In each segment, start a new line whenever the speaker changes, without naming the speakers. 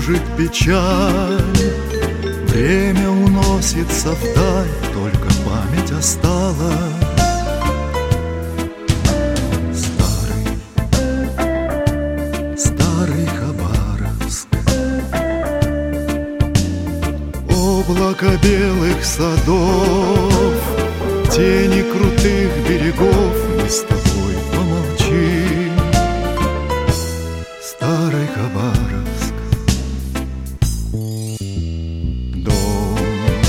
кружит печаль. Время уносится вдаль, только память осталась. Старый Хабаровск, облако белых садов, тени крутых берегов, мы с тобой помолчим. Старый Хабаровск, дом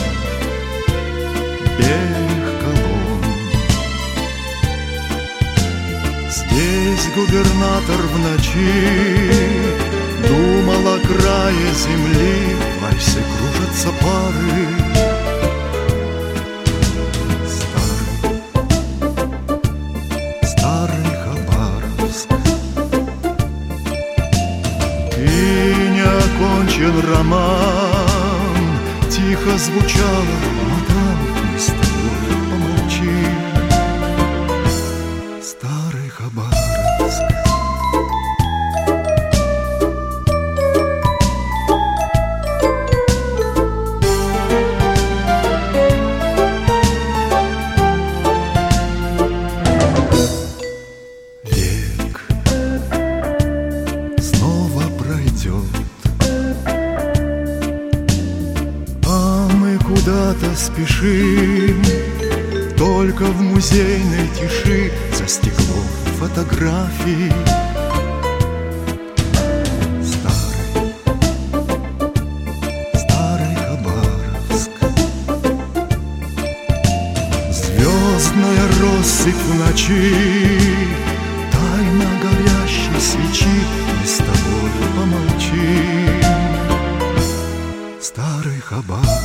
белых колонн. Здесь губернатор в ночи думал о крае земли, в вальсе кружатся пары. Старый Хабаровск, и не окончен роман, тихо звучало: мадам, мы с тобой помолчим. Старый Хабаровск, век снова пройдет, а мы куда-то спешим, только в музейной тиши за стеклом фотографий. Старый Хабаровск, звездная россыпь в ночи, тайна горящей свечи, мы с тобой помолчим. Старый Хабаровск.